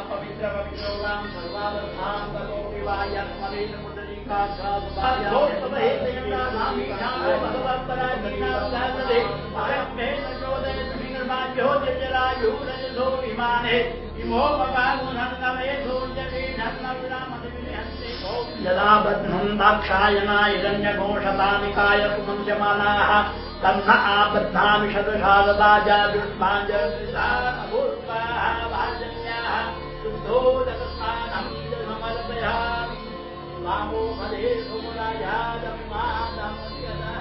यदा बध्नं दाक्षायणा हिरण्यघोषतानिकाय सुमन्यमानाः तन्न आपद्धामि शतशारदाजा दुष्माञ्जलिसानभूत्वाः भाजन्याः शुद्धोदकस्नानं समर्पयामि वामो मदे सुमराजादभिमानमस्यतः।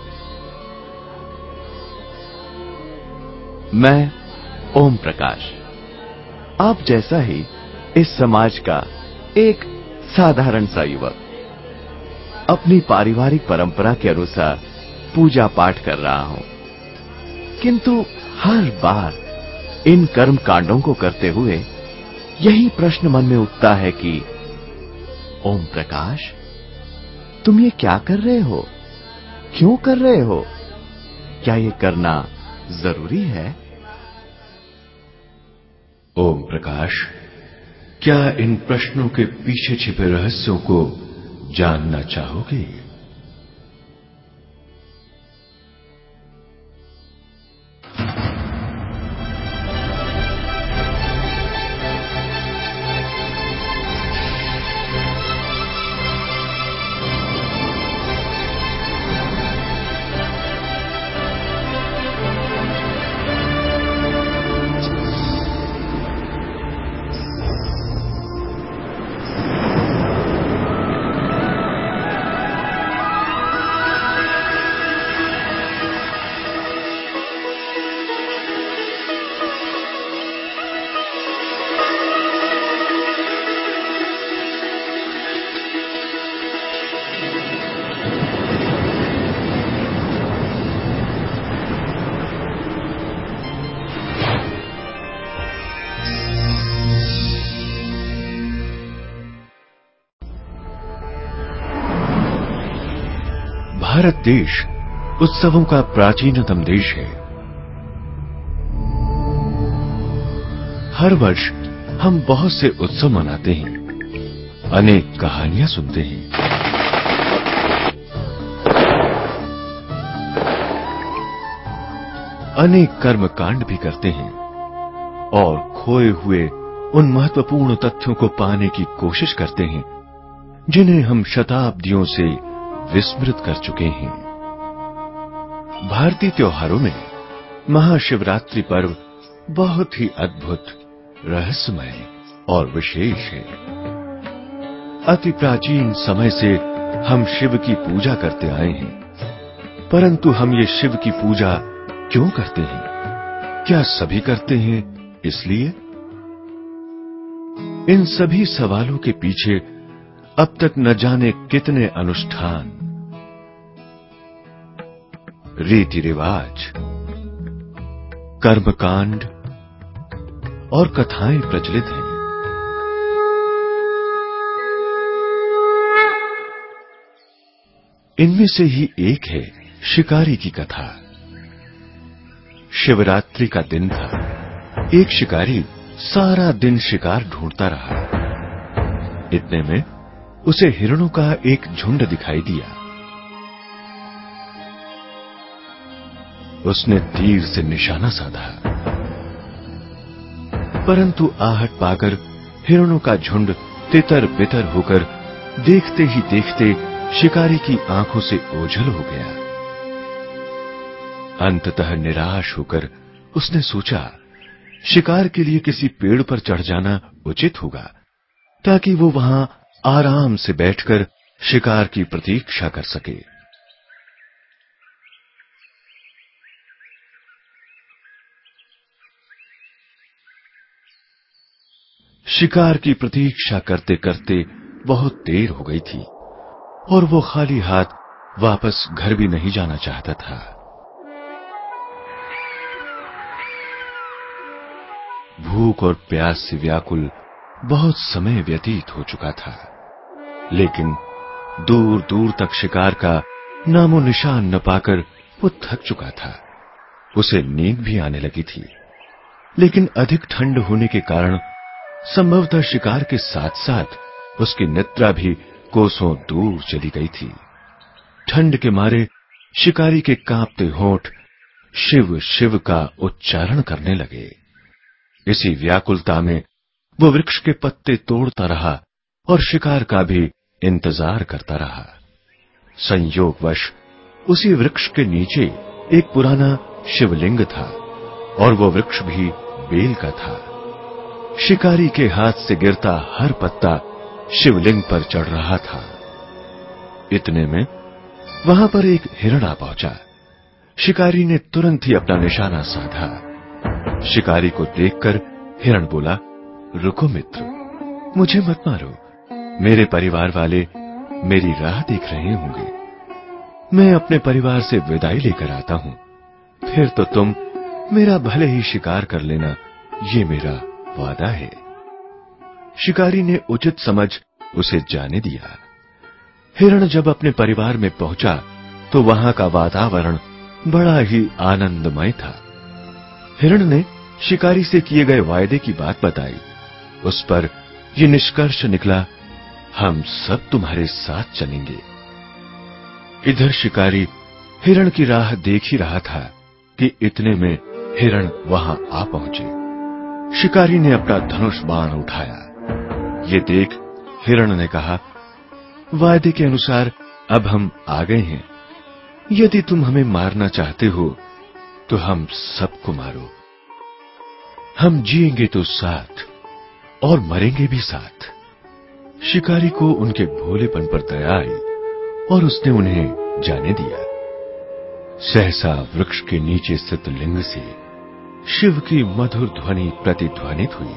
मैं ओम प्रकाश, आप जैसा ही इस समाज का एक साधारण सा युवक अपनी पारिवारिक परंपरा के अनुसार पूजा पाठ कर रहा हूं, किंतु हर बार इन कर्म कांडों को करते हुए यही प्रश्न मन में उठता है कि ओम प्रकाश, तुम ये क्या कर रहे हो, क्यों कर रहे हो, क्या ये करना जरूरी है? ओम प्रकाश, क्या इन प्रश्नों के पीछे छिपे रहस्यों को जानना चाहोगे? भारत देश उत्सवों का प्राचीनतम देश है। हर वर्ष हम बहुत से उत्सव मनाते हैं, अनेक कहानियां सुनते हैं, अनेक कर्म कांड भी करते हैं और खोए हुए उन महत्वपूर्ण तथ्यों को पाने की कोशिश करते हैं जिन्हें हम शताब्दियों से विस्मृत कर चुके हैं। भारतीय त्योहारों में महाशिवरात्रि पर्व बहुत ही अद्भुत, रहस्यमय और विशेष है। अति प्राचीन समय से हम शिव की पूजा करते आए हैं, परंतु हम ये शिव की पूजा क्यों करते हैं? क्या सभी करते हैं इसलिए? इन सभी सवालों के पीछे अब तक न जाने कितने अनुष्ठान, रीति रिवाज, कर्मकांड और कथाएं प्रचलित हैं। इनमें से ही एक है शिकारी की कथा। शिवरात्रि का दिन था। एक शिकारी सारा दिन शिकार ढूंढता रहा। इतने में उसे हिरणों का एक झुंड दिखाई दिया। उसने तीर से निशाना साधा, परंतु आहट पाकर हिरणों का झुंड तितर बितर होकर देखते ही देखते शिकारी की आंखों से ओझल हो गया। अंततः निराश होकर उसने सोचा, शिकार के लिए किसी पेड़ पर चढ़ जाना उचित होगा ताकि वो वहां आराम से बैठकर शिकार की प्रतीक्षा कर सके। शिकार की प्रतीक्षा करते करते बहुत देर हो गई थी और वो खाली हाथ वापस घर भी नहीं जाना चाहता था। भूख और प्यास से व्याकुल बहुत समय व्यतीत हो चुका था, लेकिन दूर दूर तक शिकार का नामो निशान न पाकर वो थक चुका था। उसे नींद भी आने लगी थी, लेकिन अधिक ठंड होने के कारण संभवतः शिकार के साथ साथ उसकी निद्रा भी कोसों दूर चली गई थी। ठंड के मारे शिकारी के कांपते होंठ शिव शिव का उच्चारण करने लगे। इसी व्याकुलता में वो वृक्ष के पत्ते तोड़ता रहा और शिकार का भी इंतजार करता रहा। संयोगवश उसी वृक्ष के नीचे एक पुराना शिवलिंग था और वो वृक्ष भी बेल का था। शिकारी के हाथ से गिरता हर पत्ता शिवलिंग पर चढ़ रहा था। इतने में वहां पर एक हिरण आ पहुंचा। शिकारी ने तुरंत ही अपना निशाना साधा। शिकारी को देखकर हिरण बोला, रुको मित्र, मुझे मत मारो। मेरे परिवार वाले मेरी राह देख रहे होंगे। मैं अपने परिवार से विदाई लेकर आता हूं, फिर तो तुम मेरा भले ही शिकार कर लेना, ये मेरा वादा है। शिकारी ने उचित समझ उसे जाने दिया। हिरण जब अपने परिवार में पहुंचा तो वहां का वातावरण बड़ा ही आनंदमय था। हिरण ने शिकारी से किए गए वायदे की बात बताई। उस पर यह निष्कर्ष निकला, हम सब तुम्हारे साथ चलेंगे। इधर शिकारी हिरण की राह देख ही रहा था कि इतने में हिरण वहां आ पहुंचे। शिकारी ने अपना धनुष बाण उठाया। ये देख हिरण ने कहा, वायदे के अनुसार अब हम आ गए हैं। यदि तुम हमें मारना चाहते हो तो हम सबको मारो। हम जिएंगे तो साथ और मरेंगे भी साथ। शिकारी को उनके भोलेपन पर दया आई और उसने उन्हें जाने दिया। सहसा वृक्ष के नीचे स्थित लिंग से शिव की मधुर ध्वनि प्रतिध्वनित हुई।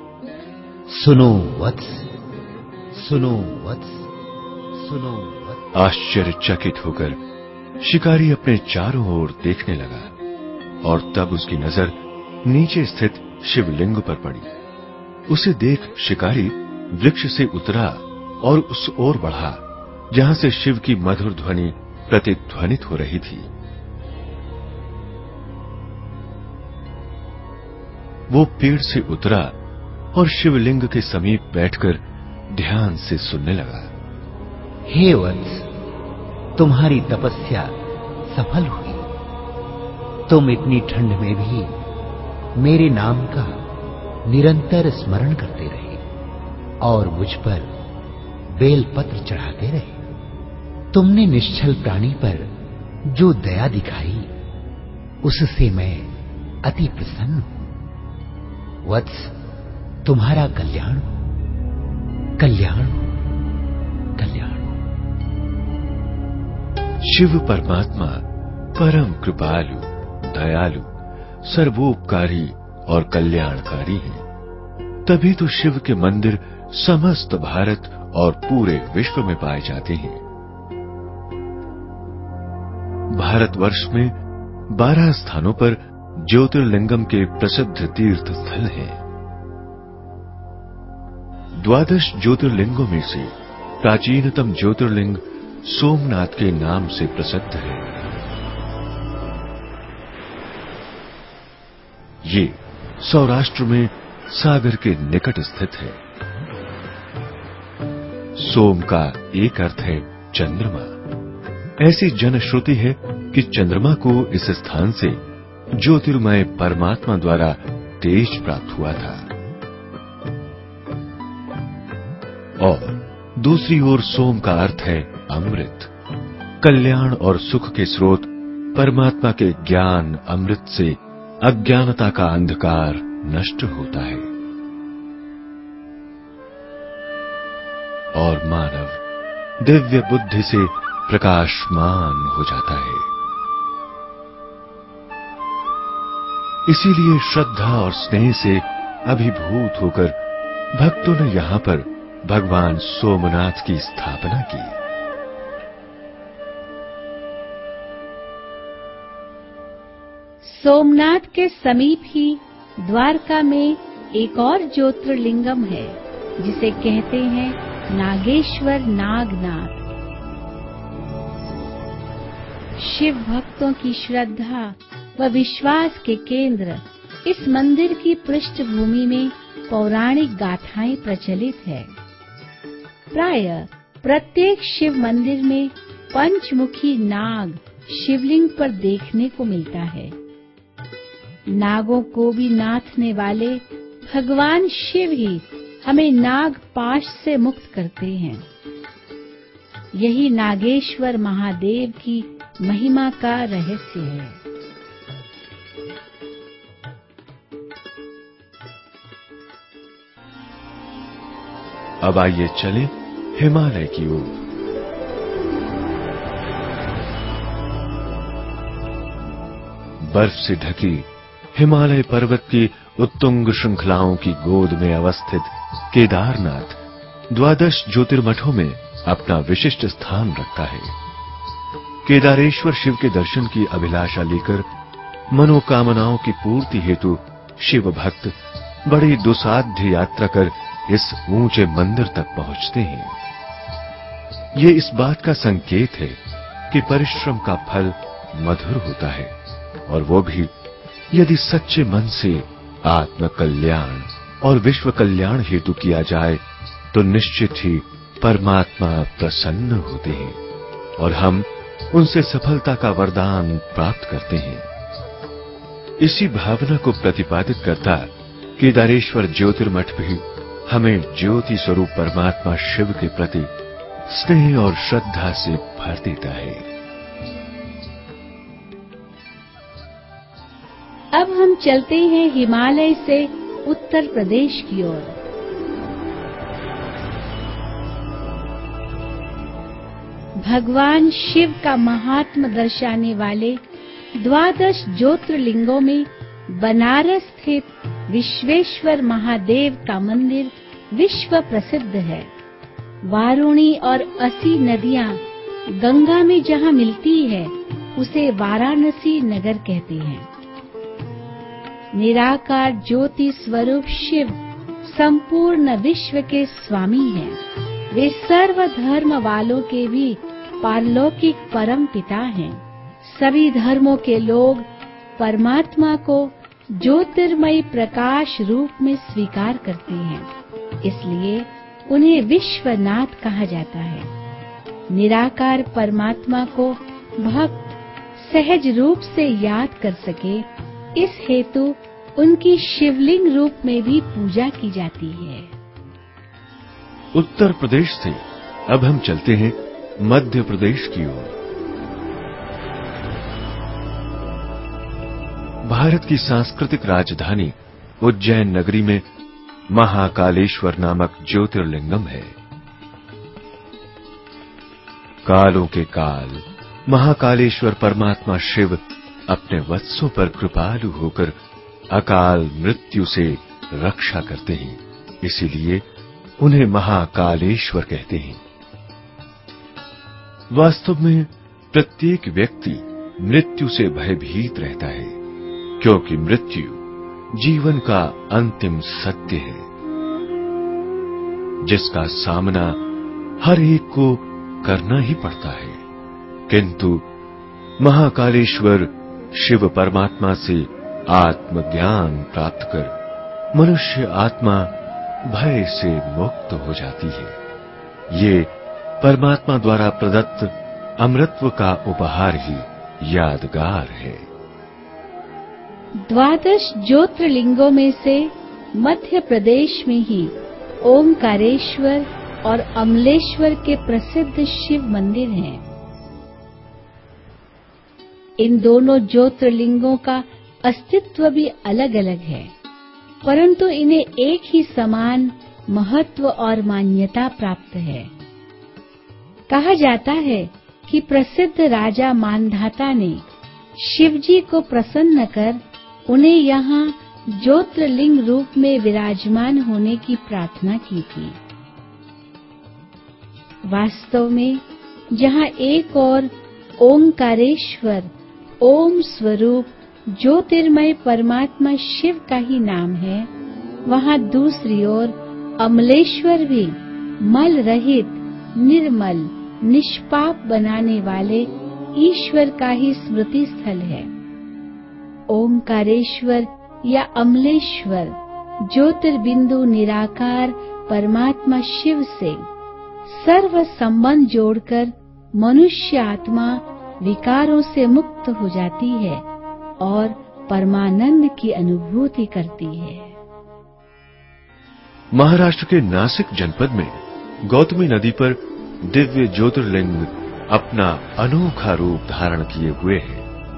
सुनो वत्स, सुनो वत्स, सुनो वत्स। आश्चर्यचकित होकर शिकारी अपने चारों ओर देखने लगा और तब उसकी नजर नीचे स्थित शिवलिंग पर पड़ी। उसे देख शिकारी वृक्ष से उतरा और उस ओर बढ़ा जहां से शिव की मधुर ध्वनि प्रतिध्वनित हो रही थी। वो पेड़ से उतरा और शिवलिंग के समीप बैठकर ध्यान से सुनने लगा। हे वत्स, तुम्हारी तपस्या सफल हुई। तुम इतनी ठंड में भी मेरे नाम का निरंतर स्मरण करते रहे और मुझ पर बेलपत्र चढ़ाते रहे। तुमने निश्चल प्राणी पर जो दया दिखाई उससे मैं अति प्रसन्न हूं। वत्स, तुम्हारा कल्याण हो, कल्याण हो, कल्याण। शिव परमात्मा परम कृपालु, दयालु, सर्वोपकारी और कल्याणकारी हैं। तभी तो शिव के मंदिर समस्त भारत और पूरे विश्व में पाए जाते हैं। भारतवर्ष में 12 स्थानों पर ज्योतिर्लिंगम के प्रसिद्ध तीर्थ स्थल हैं। 12 ज्योतिर्लिंगों में से प्राचीनतम ज्योतिर्लिंग सोमनाथ के नाम से प्रसिद्ध है। ये सौराष्ट्र में सागर के निकट स्थित है। सोम का एक अर्थ है चंद्रमा। ऐसी जनश्रुति है कि चंद्रमा को इस स्थान से ज्योतिर्मय परमात्मा द्वारा तेज प्राप्त हुआ था। और दूसरी ओर सोम का अर्थ है अमृत। कल्याण और सुख के स्रोत परमात्मा के ज्ञान अमृत से अज्ञानता का अंधकार नष्ट होता है और मानव दिव्य बुद्धि से प्रकाशमान हो जाता है। इसीलिए श्रद्धा और स्नेह से अभिभूत होकर भक्तों ने यहां पर भगवान सोमनाथ की स्थापना की। सोमनाथ के समीप ही द्वारका में एक और ज्योतिर्लिंगम है जिसे कहते हैं नागेश्वर नागनाथ। शिव भक्तों की श्रद्धा व विश्वास के केंद्र इस मंदिर की पृष्ठभूमि में पौराणिक गाथाएं प्रचलित है। प्रायः प्रत्येक शिव मंदिर में पंचमुखी नाग शिवलिंग पर देखने को मिलता है। नागों को भी नाथने वाले भगवान शिव ही हमें नाग पाश से मुक्त करते हैं। यही नागेश्वर महादेव की महिमा का रहस्य है। अब आइए चलें हिमालय की ओर। बर्फ से ढकी हिमालय पर्वत की उत्तुंग श्रृंखलाओं की गोद में अवस्थित केदारनाथ 12 ज्योतिर्मठों में अपना विशिष्ट स्थान रखता है। केदारेश्वर शिव के दर्शन की अभिलाषा लेकर मनोकामनाओं की पूर्ति हेतु शिव भक्त बड़ी दुसाध्य यात्रा कर इस ऊंचे मंदिर तक पहुंचते हैं। ये इस बात का संकेत है कि परिश्रम का फल मधुर होता है, और वो भी यदि सच्चे मन से आत्म कल्याण और विश्व कल्याण हेतु किया जाए तो निश्चित ही परमात्मा प्रसन्न होते हैं और हम उनसे सफलता का वरदान प्राप्त करते हैं। इसी भावना को प्रतिपादित करता केदारेश्वर ज्योतिर्मठ भी हमें ज्योति स्वरूप परमात्मा शिव के प्रति स्नेह और श्रद्धा से भर देता है। अब हम चलते हैं हिमालय से उत्तर प्रदेश की ओर। भगवान शिव का महात्म दर्शाने वाले 12 ज्योतिर्लिंगों में बनारस स्थित विश्वेश्वर महादेव का मंदिर विश्व प्रसिद्ध है। वारुणी और असी नदियां गंगा में जहां मिलती है उसे वाराणसी नगर कहते हैं। निराकार ज्योति स्वरूप शिव संपूर्ण विश्व के स्वामी हैं। वे सर्व धर्म वालों के भी पारलौकिक परम पिता हैं। सभी धर्मों के लोग परमात्मा को ज्योतिर्मय प्रकाश रूप में स्वीकार करते हैं, इसलिए उन्हें विश्वनाथ कहा जाता है। निराकार परमात्मा को भक्त सहज रूप से याद कर सके, इस हेतु उनकी शिवलिंग रूप में भी पूजा की जाती है। उत्तर प्रदेश से अब हम चलते हैं मध्य प्रदेश की ओर। भारत की सांस्कृतिक राजधानी उज्जैन नगरी में महाकालेश्वर नामक ज्योतिर्लिंगम है। कालों के काल महाकालेश्वर परमात्मा शिव अपने वत्सों पर कृपालु होकर अकाल मृत्यु से रक्षा करते हैं, इसीलिए उन्हें महाकालेश्वर कहते हैं। वास्तव में प्रत्येक व्यक्ति मृत्यु से भयभीत रहता है, क्योंकि मृत्यु जीवन का अंतिम सत्य है, जिसका सामना हर एक को करना ही पड़ता है। किंतु महाकालेश्वर शिव परमात्मा से आत्मज्ञान प्राप्त कर मनुष्य आत्मा भय से मुक्त हो जाती है। ये परमात्मा द्वारा प्रदत्त अमृतत्व का उपहार ही यादगार है। 12 ज्योतिर्लिंगों में से मध्य प्रदेश में ही ओंकारेश्वर और अमलेश्वर के प्रसिद्ध शिव मंदिर हैं। इन दोनों ज्योतिर्लिंगों का अस्तित्व भी अलग अलग है, परंतु इन्हें एक ही समान महत्व और मान्यता प्राप्त है। कहा जाता है कि प्रसिद्ध राजा मानधाता ने शिवजी को प्रसन्न कर उन्हें यहाँ ज्योतिर्लिंग रूप में विराजमान होने की प्रार्थना की थी। वास्तव में जहाँ एक और ओंकारेश्वर ओम स्वरूप ज्योतिर्मय परमात्मा शिव का ही नाम है, वहाँ दूसरी ओर अमलेश्वर भी मल रहित निर्मल निष्पाप बनाने वाले ईश्वर का ही स्मृति स्थल है। ओंकारेश्वर या अमलेश्वर ज्योतिर्बिंदु निराकार परमात्मा शिव से सर्व संबंध जोड़कर मनुष्य आत्मा विकारों से मुक्त हो जाती है और परमानंद की अनुभूति करती है। महाराष्ट्र के नासिक जनपद में गौतमी नदी पर दिव्य ज्योतिर्लिंग अपना अनोखा रूप धारण किए हुए है।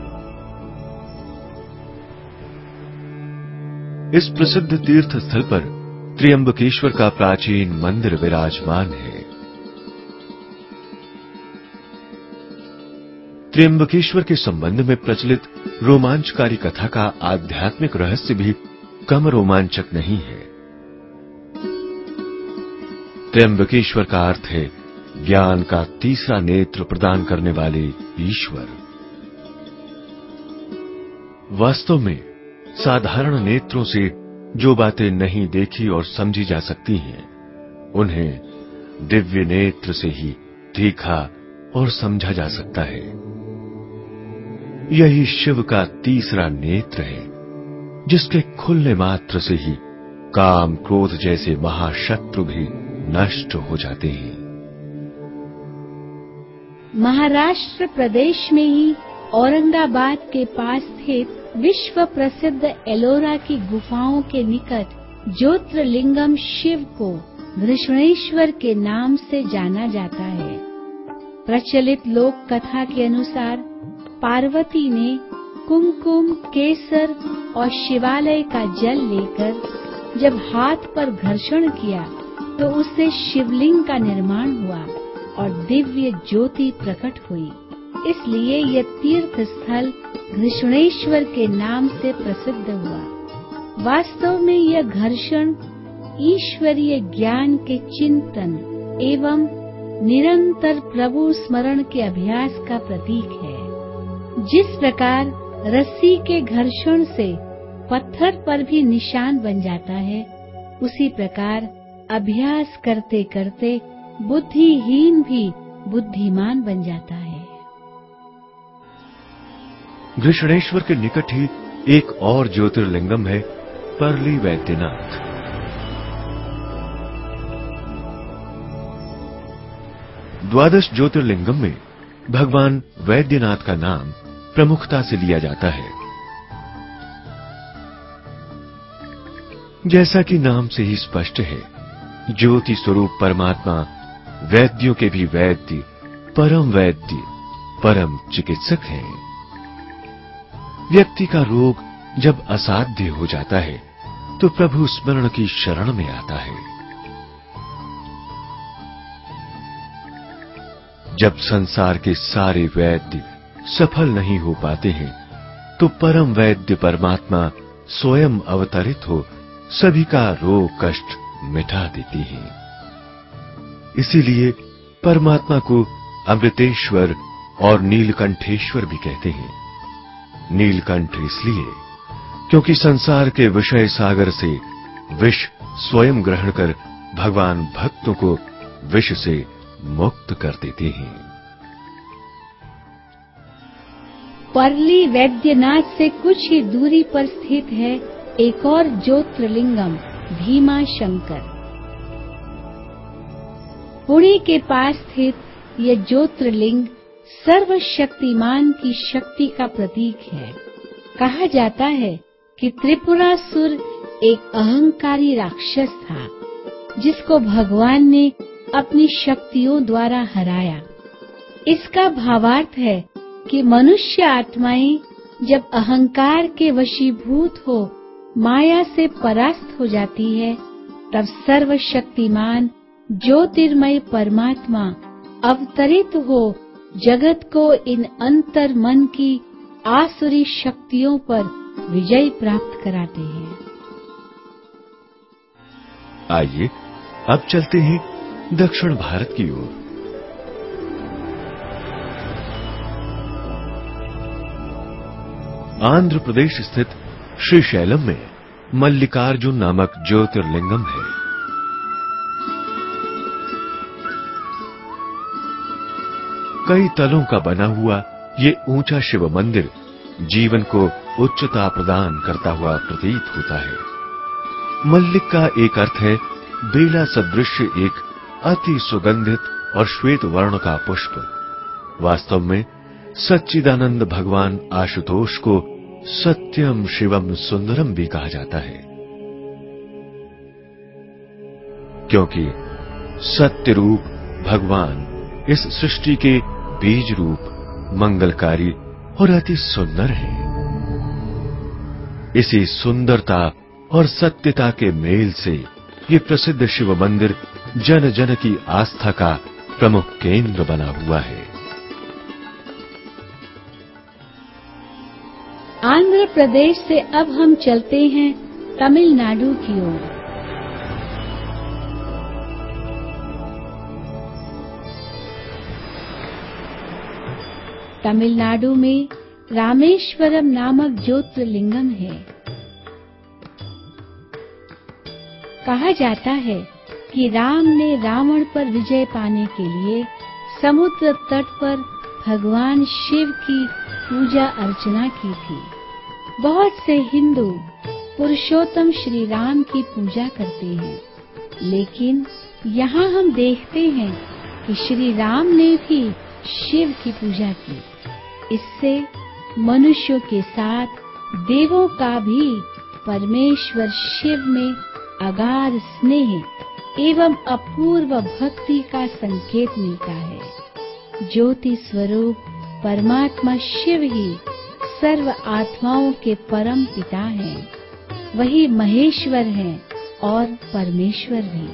इस प्रसिद्ध तीर्थ स्थल पर त्र्यंबकेश्वर का प्राचीन मंदिर विराजमान है। त्र्यंबकेश्वर के संबंध में प्रचलित रोमांचकारी कथा का आध्यात्मिक रहस्य भी कम रोमांचक नहीं है। त्र्यंबकेश्वर का अर्थ है ज्ञान का तीसरा नेत्र प्रदान करने वाले ईश्वर। वास्तव में साधारण नेत्रों से जो बातें नहीं देखी और समझी जा सकती हैं, उन्हें दिव्य नेत्र से ही देखा और समझा जा सकता है। यही शिव का तीसरा नेत्र है, जिसके खुलने मात्र से ही काम क्रोध जैसे महाशत्रु भी नष्ट हो जाते हैं। महाराष्ट्र प्रदेश में ही औरंगाबाद के पास स्थित विश्व प्रसिद्ध एलोरा की गुफाओं के निकट ज्योतिर्लिंगम शिव को घृष्णेश्वर के नाम से जाना जाता है। प्रचलित लोक कथा के अनुसार पार्वती ने कुमकुम, केसर और शिवालय का जल लेकर जब हाथ पर घर्षण किया तो उससे शिवलिंग का निर्माण हुआ और दिव्य ज्योति प्रकट हुई। इसलिए यह तीर्थ स्थल घृष्णेश्वर के नाम से प्रसिद्ध हुआ। वास्तव में यह घर्षण ईश्वरीय ज्ञान के चिंतन एवं निरंतर प्रभु स्मरण के अभ्यास का प्रतीक है। जिस प्रकार रस्सी के घर्षण से पत्थर पर भी निशान बन जाता है, उसी प्रकार अभ्यास करते करते बुद्धिहीन भी बुद्धिमान बन जाता है। घृष्णेश्वर के निकट ही एक और ज्योतिर्लिंगम है, परली वैद्यनाथ। द्वादश ज्योतिर्लिंगम में भगवान वैद्यनाथ का नाम प्रमुखता से लिया जाता है। जैसा कि नाम से ही स्पष्ट है, ज्योति स्वरूप परमात्मा वैद्यों के भी वैद्य, परम चिकित्सक हैं। व्यक्ति का रोग जब असाध्य हो जाता है तो प्रभु स्मरण की शरण में आता है। जब संसार के सारे वैद्य सफल नहीं हो पाते हैं तो परम वैद्य परमात्मा स्वयं अवतरित हो सभी का रोग कष्ट मिटा देती है। इसीलिए परमात्मा को अमृतेश्वर और नीलकंठेश्वर भी कहते हैं। नीलकंठ इसलिए क्योंकि संसार के विषय सागर से विष स्वयं ग्रहण कर भगवान भक्तों को विष से मुक्त कर देते हैं। परली वैद्यनाथ से कुछ ही दूरी पर स्थित है एक और ज्योतिर्लिंगम भीमा शंकर। पुणे के पास स्थित यह ज्योतिर्लिंग सर्वशक्तिमान की शक्ति का प्रतीक है। कहा जाता है कि त्रिपुरासुर एक अहंकारी राक्षस था, जिसको भगवान ने अपनी शक्तियों द्वारा हराया। इसका भावार्थ है कि मनुष्य आत्माएं जब अहंकार के वशीभूत हो माया से परास्त हो जाती है, तब सर्वशक्तिमान ज्योतिर्मय परमात्मा अवतरित हो जगत को इन अंतर मन की आसुरी शक्तियों पर विजय प्राप्त कराते हैं। आइए अब चलते हैं दक्षिण भारत की ओर। आंध्र प्रदेश स्थित श्रीशैलम में मल्लिकार्जुन नामक ज्योतिर्लिंगम है। कई तलों का बना हुआ ये ऊंचा शिव मंदिर जीवन को उच्चता प्रदान करता हुआ प्रतीत होता है। मल्लिक का एक अर्थ है बेला सदृश एक अति सुगंधित और श्वेत वर्ण का पुष्प। वास्तव में सच्चिदानंद भगवान आशुतोष को सत्यम शिवम सुंदरम भी कहा जाता है, क्योंकि सत्य रूप भगवान इस सृष्टि के बीज रूप, मंगलकारी और अति सुंदर है। इसी सुंदरता और सत्यता के मेल से ये प्रसिद्ध शिव मंदिर जन जन की आस्था का प्रमुख केंद्र बना हुआ है। आंध्र प्रदेश से अब हम चलते हैं तमिलनाडु की ओर। तमिलनाडु में रामेश्वरम नामक ज्योतिर्लिंगम है। कहा जाता है कि राम ने रावण पर विजय पाने के लिए समुद्र तट पर भगवान शिव की पूजा अर्चना की थी। बहुत से हिंदू पुरुषोत्तम श्री राम की पूजा करते हैं, लेकिन यहाँ हम देखते हैं कि श्री राम ने भी शिव की पूजा की। इससे मनुष्यों के साथ देवों का भी परमेश्वर शिव में अगाध स्नेह एवं अपूर्व भक्ति का संकेत मिलता है। ज्योति स्वरूप परमात्मा शिव ही सर्व आत्माओं के परम पिता हैं। वही महेश्वर हैं और परमेश्वर भी।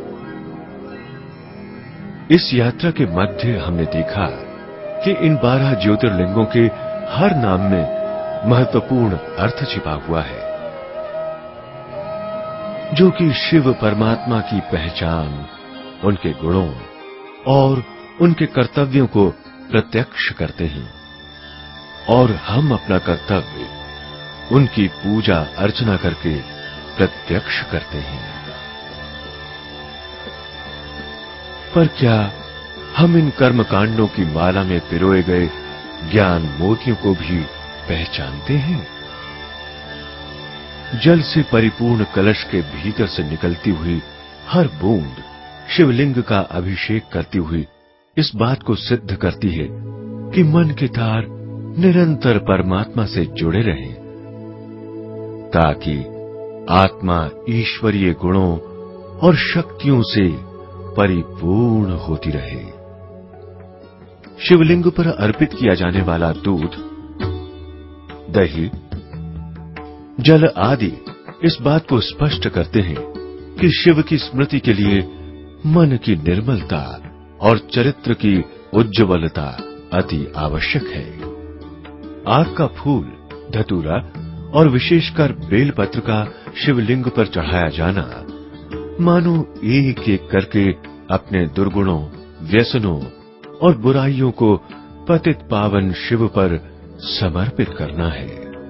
इस यात्रा के मध्य हमने देखा कि इन 12 ज्योतिर्लिंगों के हर नाम में महत्वपूर्ण अर्थ छिपा हुआ है, जो कि शिव परमात्मा की पहचान, उनके गुणों और उनके कर्तव्यों को प्रत्यक्ष करते हैं। और हम अपना कर्तव्य उनकी पूजा अर्चना करके प्रत्यक्ष करते हैं। पर क्या हम इन कर्म कांडों की माला में पिरोए गए ज्ञान मोतियों को भी पहचानते हैं? जल से परिपूर्ण कलश के भीतर से निकलती हुई हर बूंद शिवलिंग का अभिषेक करती हुई इस बात को सिद्ध करती है कि मन के तार निरंतर परमात्मा से जुड़े रहें, ताकि आत्मा ईश्वरीय गुणों और शक्तियों से परिपूर्ण होती रहे। शिवलिंग पर अर्पित किया जाने वाला दूध, दही, जल आदि इस बात को स्पष्ट करते हैं कि शिव की स्मृति के लिए मन की निर्मलता और चरित्र की उज्ज्वलता अति आवश्यक है। आग का फूल, धतूरा और विशेषकर बेलपत्र का शिवलिंग पर चढ़ाया जाना मानो एक एक करके अपने दुर्गुणों, व्यसनों और बुराइयों को पतित पावन शिव पर समर्पित करना है।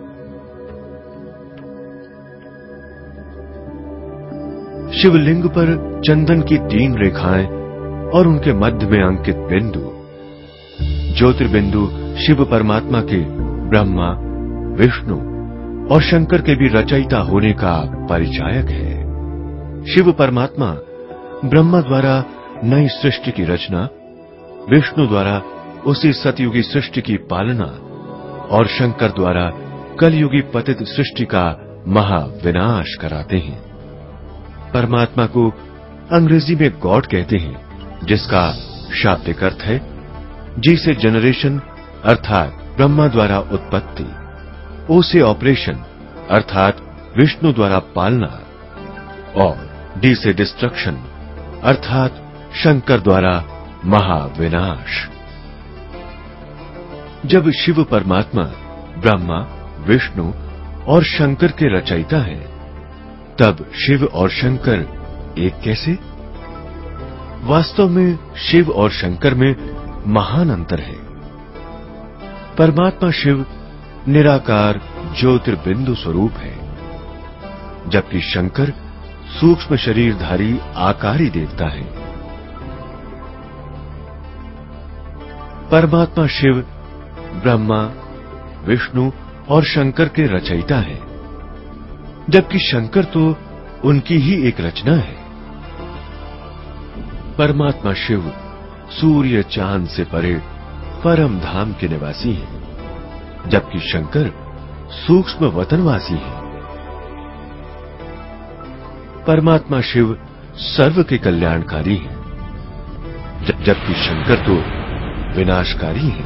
शिवलिंग पर चंदन की 3 रेखाएं और उनके मध्य में अंकित बिंदु, ज्योतिर्बिंदु शिव परमात्मा के ब्रह्मा, विष्णु और शंकर के भी रचयिता होने का परिचायक है। शिव परमात्मा ब्रह्मा द्वारा नई सृष्टि की रचना, विष्णु द्वारा उसी सतयुगी सृष्टि की पालना और शंकर द्वारा कलयुगी पतित सृष्टि का महाविनाश कराते हैं। परमात्मा को अंग्रेजी में गॉड कहते हैं, जिसका शाब्दिक अर्थ है जी से जनरेशन अर्थात ब्रह्मा द्वारा उत्पत्ति, ओ से ऑपरेशन अर्थात विष्णु द्वारा पालना और डी से डिस्ट्रक्शन अर्थात शंकर द्वारा महाविनाश। जब शिव परमात्मा ब्रह्मा, विष्णु और शंकर के रचयिता हैं, तब शिव और शंकर एक कैसे? वास्तव में शिव और शंकर में महान अंतर है। परमात्मा शिव निराकार ज्योतिर्बिंदु स्वरूप है, जबकि शंकर सूक्ष्म शरीरधारी आकारी देवता है। परमात्मा शिव ब्रह्मा, विष्णु और शंकर के रचयिता हैं, जबकि शंकर तो उनकी ही एक रचना है। परमात्मा शिव सूर्य चांद से परे परम धाम के निवासी हैं, जबकि शंकर सूक्ष्म वतनवासी हैं। परमात्मा शिव सर्व के कल्याणकारी हैं, जबकि शंकर तो विनाशकारी हैं।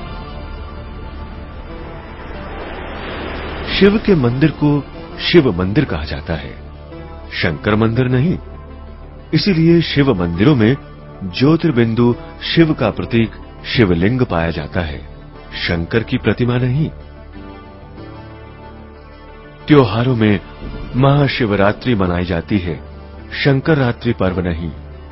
शिव के मंदिर को शिव मंदिर कहा जाता है, शंकर मंदिर नहीं। इसीलिए शिव मंदिरों में ज्योतिर्बिंदु शिव का प्रतीक शिवलिंग पाया जाता है, शंकर की प्रतिमा नहीं। त्योहारों में महाशिवरात्रि मनाई जाती है, शंकर रात्रि पर्व नहीं।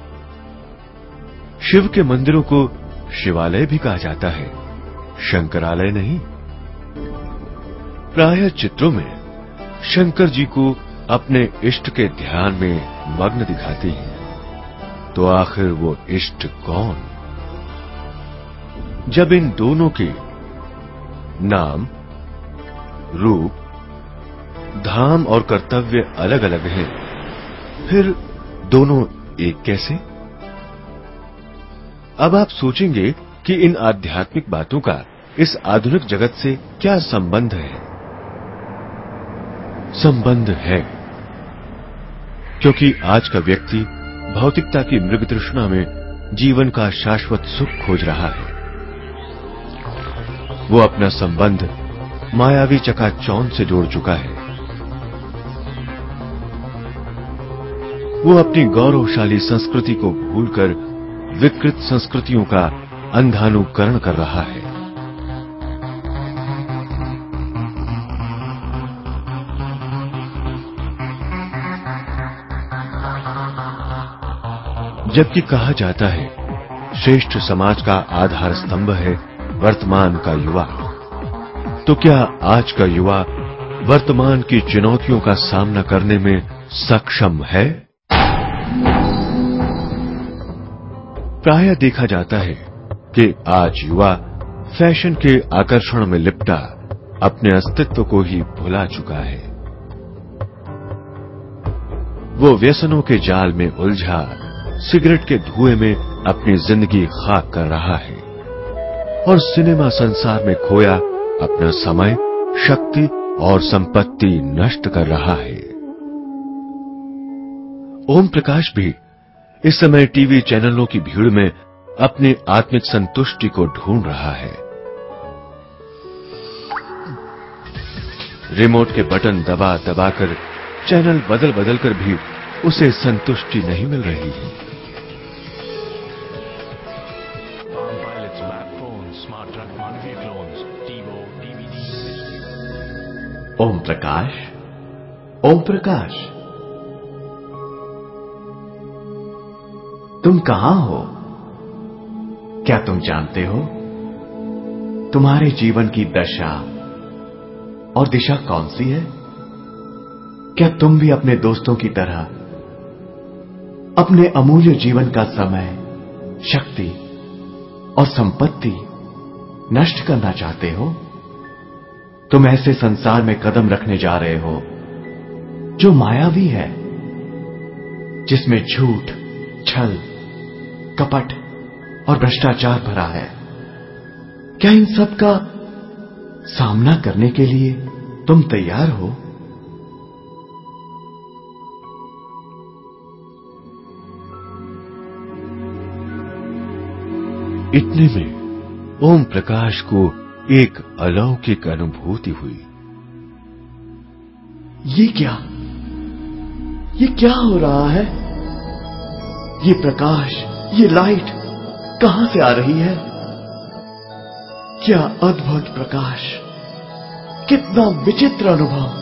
शिव के मंदिरों को शिवालय भी कहा जाता है, शंकरालय नहीं। प्रायः चित्रों में शंकर जी को अपने इष्ट के ध्यान में मग्न दिखाती हैं, तो आखिर वो इष्ट कौन? जब इन दोनों के नाम, रूप, धाम और कर्तव्य अलग अलग हैं, फिर दोनों एक कैसे? अब आप सोचेंगे कि इन आध्यात्मिक बातों का इस आधुनिक जगत से क्या संबंध है? संबंध है, क्योंकि आज का व्यक्ति भौतिकता की मृग तृष्णा में जीवन का शाश्वत सुख खोज रहा है। वो अपना संबंध मायावी चकाचौंध से जोड़ चुका है। वो अपनी गौरवशाली संस्कृति को भूलकर विकृत संस्कृतियों का अंधानुकरण कर रहा है। जबकि कहा जाता है श्रेष्ठ समाज का आधार स्तंभ है वर्तमान का युवा, तो क्या आज का युवा वर्तमान की चुनौतियों का सामना करने में सक्षम है? प्रायः देखा जाता है कि आज युवा फैशन के आकर्षण में लिपटा अपने अस्तित्व को ही भुला चुका है। वो व्यसनों के जाल में उलझा सिगरेट के धुएं में अपनी जिंदगी खाक कर रहा है और सिनेमा संसार में खोया अपना समय, शक्ति और संपत्ति नष्ट कर रहा है। ओम प्रकाश भी इस समय टीवी चैनलों की भीड़ में अपनी आत्मिक संतुष्टि को ढूंढ रहा है। रिमोट के बटन दबा दबाकर चैनल बदल बदल कर भी उसे संतुष्टि नहीं मिल रही है। ओम प्रकाश, ओम प्रकाश, तुम कहां हो? क्या तुम जानते हो तुम्हारे जीवन की दशा और दिशा कौन सी है? क्या तुम भी अपने दोस्तों की तरह अपने अमूल्य जीवन का समय, शक्ति और संपत्ति नष्ट करना चाहते हो? तुम ऐसे संसार में कदम रखने जा रहे हो जो मायावी है, जिसमें झूठ, छल, कपट और भ्रष्टाचार भरा है। क्या इन सब का सामना करने के लिए तुम तैयार हो? इतने में ओम प्रकाश को एक अलौकिक अनुभूति हुई। ये क्या हो रहा है? ये प्रकाश, ये लाइट कहां से आ रही है? क्या अद्भुत प्रकाश, कितना विचित्र अनुभव।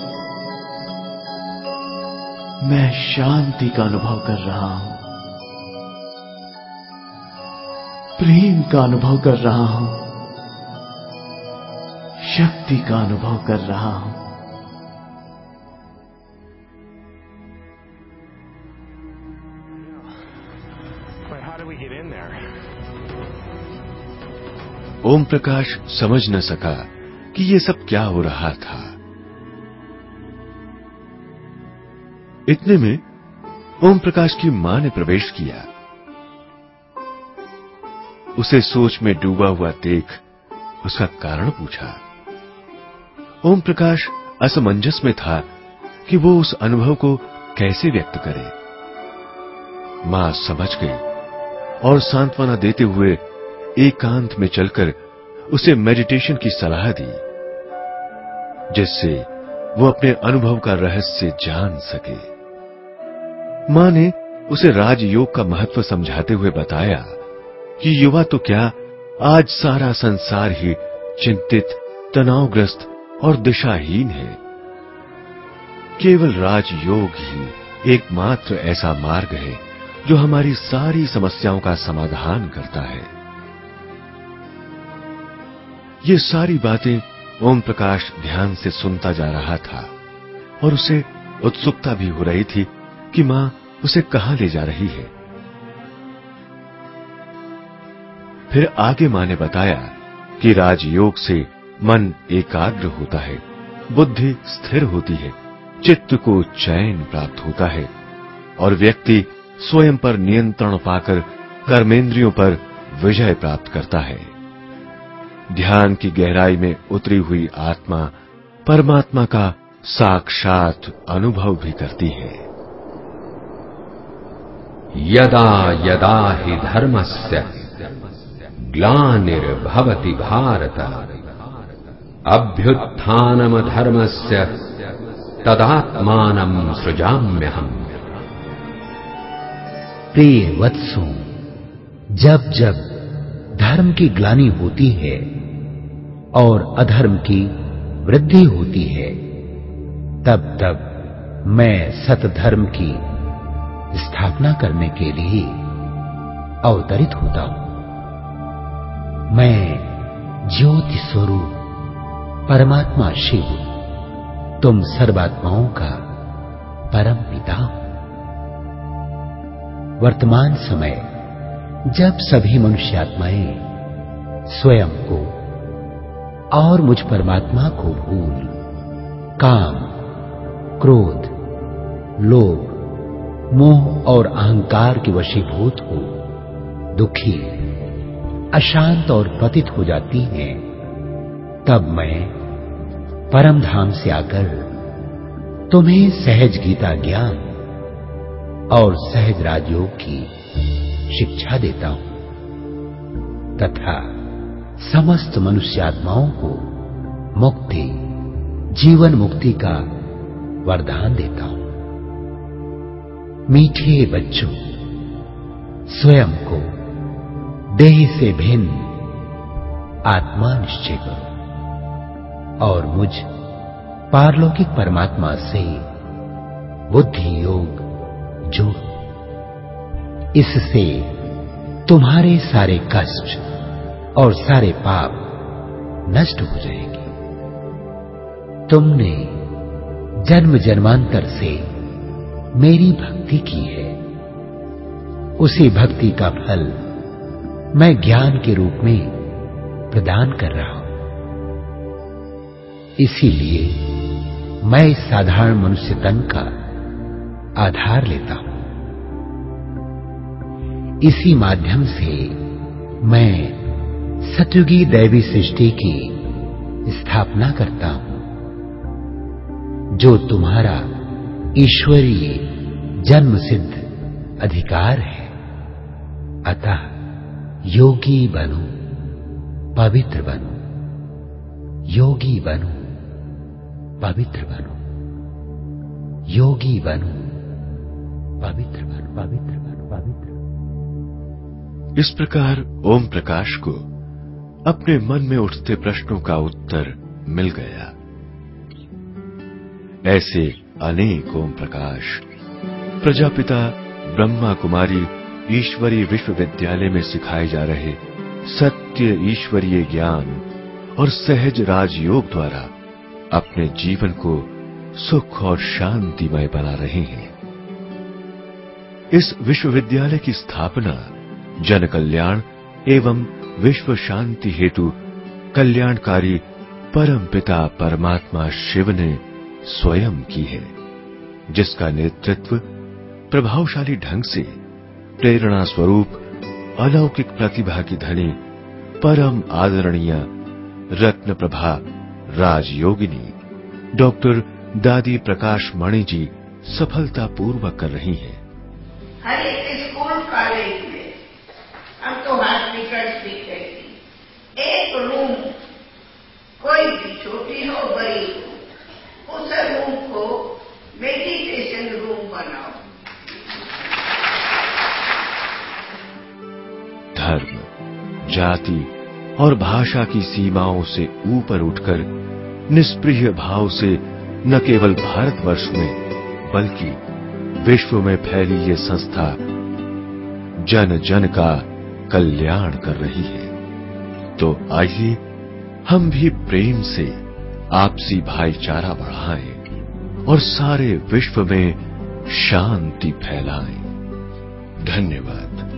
मैं शांति का अनुभव कर रहा हूं, प्रेम का अनुभव कर रहा हूं, शक्ति का अनुभव कर रहा हूं। ओम प्रकाश समझ न सका कि ये सब क्या हो रहा था। इतने में ओम प्रकाश की मां ने प्रवेश किया। उसे सोच में डूबा हुआ देख उसका कारण पूछा। ओम प्रकाश असमंजस में था कि वो उस अनुभव को कैसे व्यक्त करे। मां समझ गई और सांत्वना देते हुए एकांत में चलकर उसे मेडिटेशन की सलाह दी, जिससे वो अपने अनुभव का रहस्य जान सके। मां ने उसे राजयोग का महत्व समझाते हुए बताया कि युवा तो क्या, आज सारा संसार ही चिंतित, तनावग्रस्त और दिशाहीन है। केवल राजयोग ही एकमात्र ऐसा मार्ग है जो हमारी सारी समस्याओं का समाधान करता है। ये सारी बातें ओम प्रकाश ध्यान से सुनता जा रहा था और उसे उत्सुकता भी हो रही थी कि मां उसे कहां ले जा रही है। फिर आगे मां ने बताया कि राजयोग से मन एकाग्र होता है, बुद्धि स्थिर होती है, चित्त को चैन प्राप्त होता है और व्यक्ति स्वयं पर नियंत्रण पाकर कर्मेंद्रियों पर विजय प्राप्त करता है। ध्यान की गहराई में उतरी हुई आत्मा परमात्मा का साक्षात अनुभव भी करती है। यदा यदा हि धर्मस्य ग्लानिर्भवति भारत अभ्युत्थानमधर्मस्य तदात्मानं सृजाम्यहम्। प्रिय वत्सों, जब जब धर्म की ग्लानि होती है और अधर्म की वृद्धि होती है, तब तब मैं सतधर्म की स्थापना करने के लिए अवतरित होता हूं। मैं ज्योति स्वरूप परमात्मा शिव, तुम सर्वात्माओं का परम पिता हूं। वर्तमान समय जब सभी मनुष्यात्माएं स्वयं को और मुझ परमात्मा को भूल काम, क्रोध, लोभ, मोह और अहंकार के वशीभूत हो दुखी, अशांत और पतित हो जाती हैं, तब मैं परम धाम से आकर तुम्हें सहज गीता ज्ञान और सहज राजयोग की शिक्षा देता हूं तथा समस्त मनुष्यात्माओं को मुक्ति, जीवन मुक्ति का वरदान देता हूं। मीठे बच्चों, स्वयं को देह से भिन्न आत्मा निश्चय करो और मुझ पारलौकिक परमात्मा से बुद्धि योग जोड़ो। इससे तुम्हारे सारे कष्ट और सारे पाप नष्ट हो जाएंगे। तुमने जन्म जन्मांतर से मेरी भक्ति की है, उसी भक्ति का फल मैं ज्ञान के रूप में प्रदान कर रहा हूं। इसीलिए मैं इस साधारण मनुष्य तन का आधार लेता हूं। इसी माध्यम से मैं सतयुगी दैवी सृष्टि की स्थापना करता हूं, जो तुम्हारा ईश्वरीय जन्म सिद्ध अधिकार है। अतः योगी बनो, पवित्र बनो, योगी बनो, पवित्र बनो, योगी बनो, पवित्र बनो, पवित्र बनो, पवित्र। इस प्रकार ओम प्रकाश को अपने मन में उठते प्रश्नों का उत्तर मिल गया। ऐसे अनेक ओम प्रकाश प्रजापिता ब्रह्मा कुमारी ईश्वरीय विश्वविद्यालय में सिखाए जा रहे सत्य ईश्वरीय ज्ञान और सहज राजयोग द्वारा अपने जीवन को सुख और शांतिमय बना रहे हैं। इस विश्वविद्यालय की स्थापना जन कल्याण एवं विश्व शांति हेतु कल्याणकारी परमपिता परमात्मा शिव ने स्वयं की है, जिसका नेतृत्व प्रभावशाली ढंग से प्रेरणा स्वरूप अलौकिक प्रतिभा की धनी परम आदरणीय रत्न प्रभा राजयोगिनी डॉक्टर दादी प्रकाश मणि जी सफलतापूर्वक कर रही हैं। हर एक स्कूल कॉलेज में हम तो हॉस्पिटल्स भी कहती, एक रूम कोई भी छोटी हो बड़ी हो, उस रूम को मेडिटेशन रूम बनाओ। धर्म, जाति और भाषा की सीमाओं से ऊपर उठकर निष्प्रिय भाव से न केवल भारतवर्ष में बल्कि विश्व में फैली ये संस्था जन जन का कल्याण कर रही है। तो आइए हम भी प्रेम से आपसी भाईचारा बढ़ाएं और सारे विश्व में शांति फैलाएं। धन्यवाद।